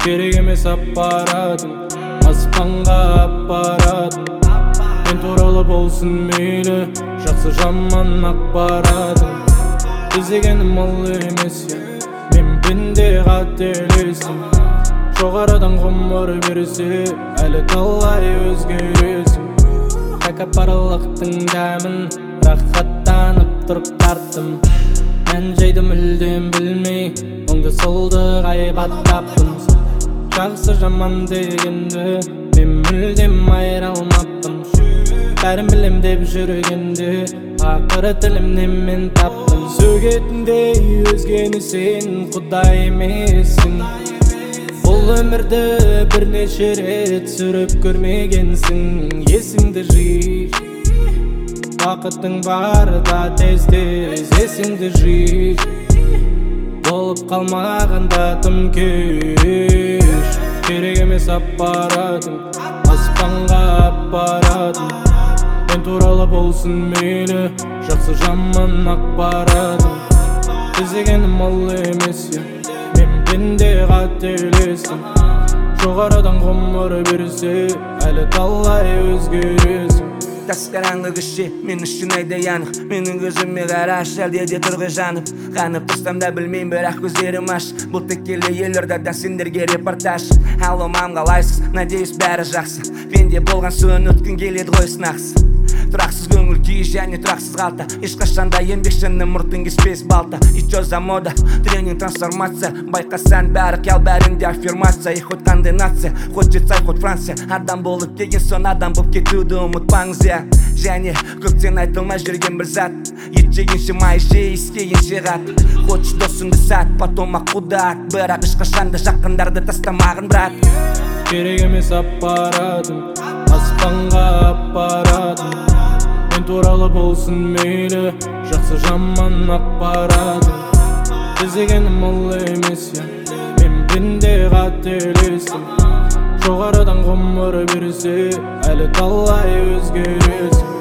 керек емес аппаратың, аспанға аппаратың. Мен туралы болсын мейлі, жақсы жаман ақпаратың. Іздегенім ол емес, мен пенде қателесім. Жоғарыдан ғұмыр берсе, әлі талай өзгересің. Тәкаппарлықтың дәмін рахаттанып тұрып тарттым. Мен жайды мүлдем білмей, оңды солды ғайбаттаппын. Жақсы жаман дегенді мен мүлдем айыра алмаппын. Бәрін білем деп жүргенде ақыры тілімнен мен таптым. Сөгетіндей өзгені сен құдай емессің. Бұл өмірді бірнеше рет сүріп көрмегенсің. Есіңді жи, уақытың барда тез-тез есіңді жи. Болып қалмағанда тым кеш. Керек емес аппаратың, аспанға аппаратың. Мен туралы болсын мейлі, жақсы жаман ақпаратың. Іздегенім ол емес, мен пенде қателесім. Жоғарыдан ғұмыр берсе, әлі талай өзгересің. Тас қараңғы кіші, мен үшін айдай анық. Менің көзіме қараш, әлде де тұрғы жанып. Қанып тұрсам да білмейм, бірақ көздерім аш. Бұл текелі елордада сендерге репортаж. Алло, мам, қалайсыз? Надеюсь, бәрі жақсы. Пенде болған соң өткін келеді ғой сынақсыз. Тұрақсыз көңіл күй және тұрақсыз қалта. Ешқашанда еңбекшінің мұртын кеспес балта. Ичо за мода, тренинг, трансформация. Байқасан бәрі кәл, бәрінде аффирмация. Хоть қандай нация, хоть Швейцария, хоть Франция. Адам болып келген соң адам болып кетуді ұмытпаңыз, және көптен айтылмай жүрген бір зат. Ет жегенше май жей, искегенше қат. Хочешь досыңды сат, потом ақ құдат. Бірақ ешқашанда жақындарды тастамағын, брат. Керек емес аппаратың, аспанға аппаратың. Мен туралы болсын мейлі, жақсы жаман ақпаратың. Іздегенім ол емес, мен пенде қателесім. Жоғарыдан ғұмыр берсе, әлі талай өзгересің.